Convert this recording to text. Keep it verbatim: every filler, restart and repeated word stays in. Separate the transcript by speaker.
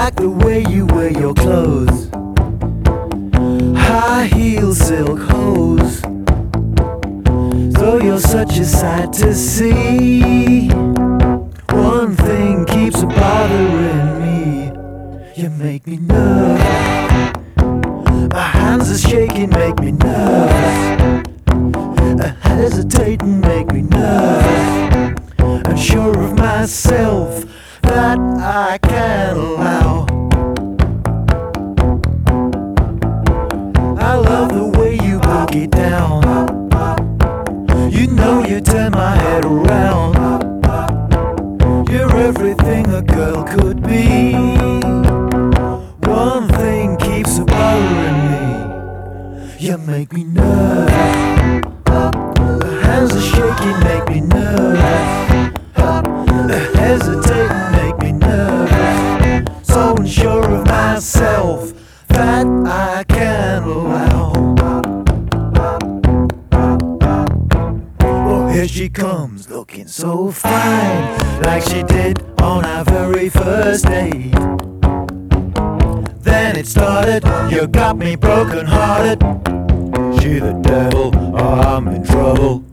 Speaker 1: like the way you wear your clothes, high heel silk hose. Though you're such a sight to see, one thing keeps bothering me. You make me nervous. My hands are shaking, make me nervous. Hesitating, make me nervous. Unsure of myself that I can allow. I love the way you boogie down. You know you turn my head around. You're everything a girl could be. One thing keeps bothering me. You make me nervous. The hands are shaking, make me nervous. The hesitating, make me nervous. So unsure of myself that I can allow. Well, here she comes, looking so fine, like she did on our very first date. Then it started, you got me broken hearted. She the devil, oh, I'm in trouble.